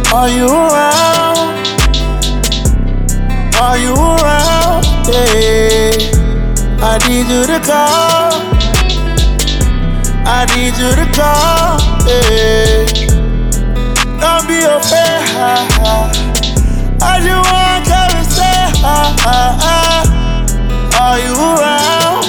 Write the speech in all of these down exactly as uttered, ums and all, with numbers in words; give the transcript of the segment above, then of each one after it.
Are you around? Are you around? Yeah. I need you to call. I need you to call. Yeah. Don't be afraid. I just wanna come and say, are you around?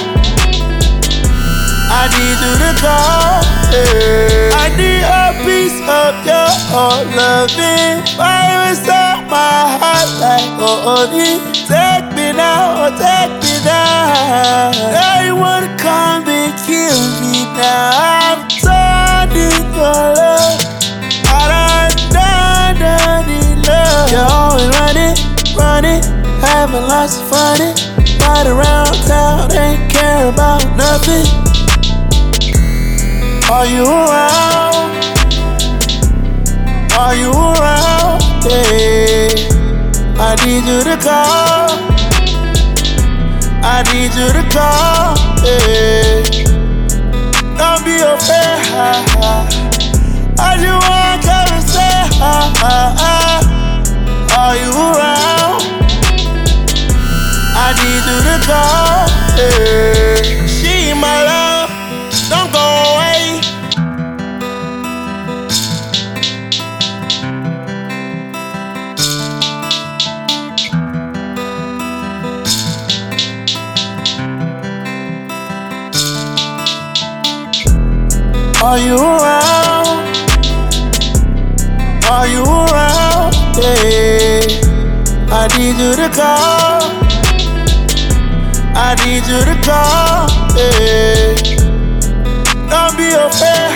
I need you to call. Yeah. I need a piece of your loving. Fire inside my heart like oh, take me now, oh, take me down. Now you wanna come and kill me now. I'm so in your love. I done done done in love. You're always running, running, having lots of fun. Right around town, ain't care about nothing. Are you around? Are you around? Yeah. I need you to call. I need you to call. Yeah. Don't be afraid. I just wanna come and say, are you around? I need you to call. Yeah. She my love, don't go away. Are you around? Are you around? Yeah. I need you to call. I need you to call. Yeah. Don't be afraid.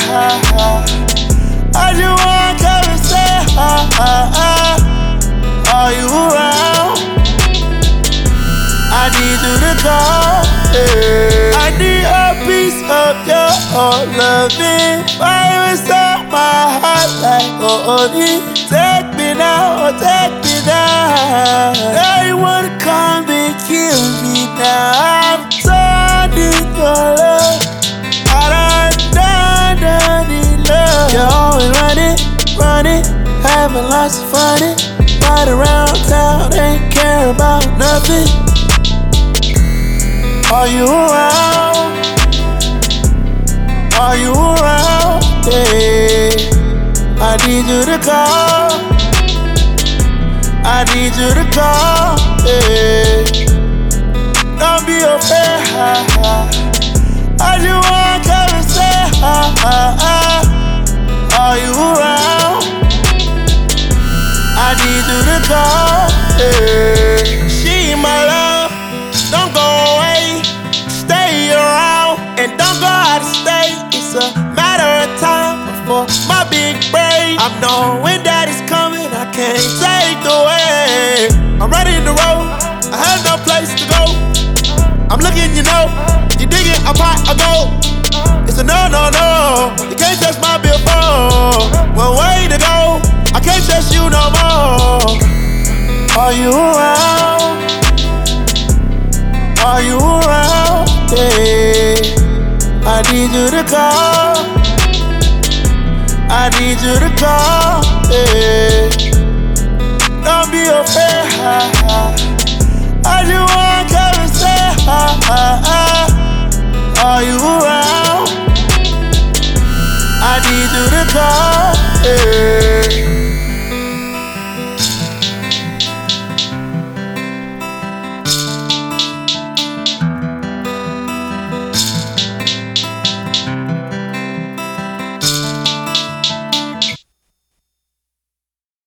I just wanna come and say, are you around? I need you to call. Yeah. I need a piece of your loving. Fire inside my heart like oh, take me now, oh, take me down. Now you wanna come and kill me now. I'm so in your love. I done done done in love. You're always running, running, having lots of fun. Right around town, ain't care about nothing. Are you around? Are you around? Yeah. I need you to call. I need you to call. Yeah. Don't be afraid. I just wanna come and say, are you around? I need you to call. Yeah. She my love, don't go away. Stay around and don't go out of state. It's a matter of time before my big break. I know when that is coming, I can't take the way. I'm running the road, I have no place to go. I'm looking, you know, you digging a pot of gold. It's a no, no, no, you can't touch my billboard. One way to go, I can't trust you no more. Are you around? Are you around? Yeah. I need you to call. I need you to call. Yeah. Don't be afraid. I just